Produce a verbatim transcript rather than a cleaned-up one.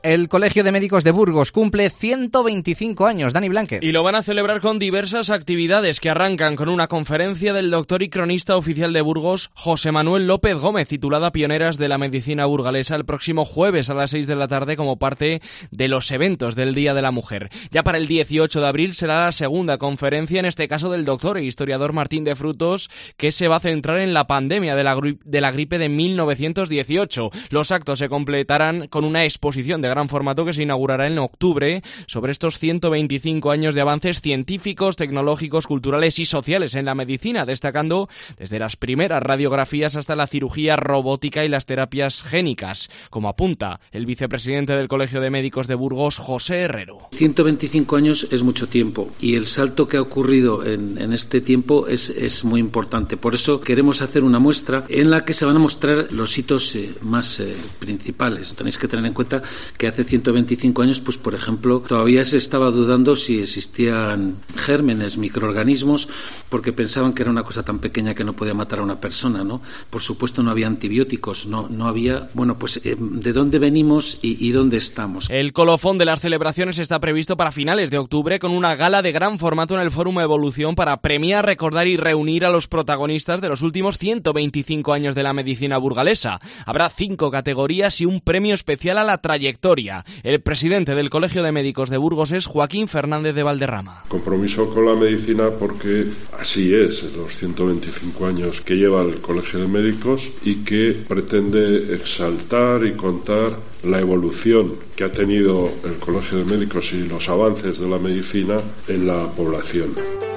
El Colegio de Médicos de Burgos cumple ciento veinticinco años. Dani Blánquez. Y lo van a celebrar con diversas actividades que arrancan con una conferencia del doctor y cronista oficial de Burgos, José Manuel López Gómez, titulada Pioneras de la Medicina Burgalesa, el próximo jueves a las seis de la tarde como parte de los eventos del Día de la Mujer. Ya para el dieciocho de abril será la segunda conferencia, en este caso del doctor e historiador Martín de Frutos, que se va a centrar en la pandemia de la, gri- de la gripe de mil novecientos dieciocho. Los actos se completarán con una exposición de gran formato que se inaugurará en octubre sobre estos ciento veinticinco años de avances científicos, tecnológicos, culturales y sociales en la medicina, destacando desde las primeras radiografías hasta la cirugía robótica y las terapias génicas, como apunta el vicepresidente del Colegio de Médicos de Burgos, José Herrero. ciento veinticinco años es mucho tiempo y el salto que ha ocurrido en, en este tiempo es, es muy importante. Por eso queremos hacer una muestra en la que se van a mostrar los hitos eh, más eh, principales. Tenéis que tener en cuenta que hace ciento veinticinco años, pues por ejemplo, todavía se estaba dudando si existían gérmenes, microorganismos, porque pensaban que era una cosa tan pequeña que no podía matar a una persona, ¿no? Por supuesto no había antibióticos, no, no había, bueno, pues eh, de dónde venimos y, y dónde estamos. El colofón de las celebraciones está previsto para finales de octubre con una gala de gran formato en el Fórum Evolución para premiar, recordar y reunir a los protagonistas de los últimos ciento veinticinco años de la medicina burgalesa. Habrá cinco categorías y un premio especial a la trayectoria. El presidente del Colegio de Médicos de Burgos es Joaquín Fernández de Valderrama. Compromiso con la medicina porque así es, los ciento veinticinco años que lleva el Colegio de Médicos y que pretende exaltar y contar la evolución que ha tenido el Colegio de Médicos y los avances de la medicina en la población.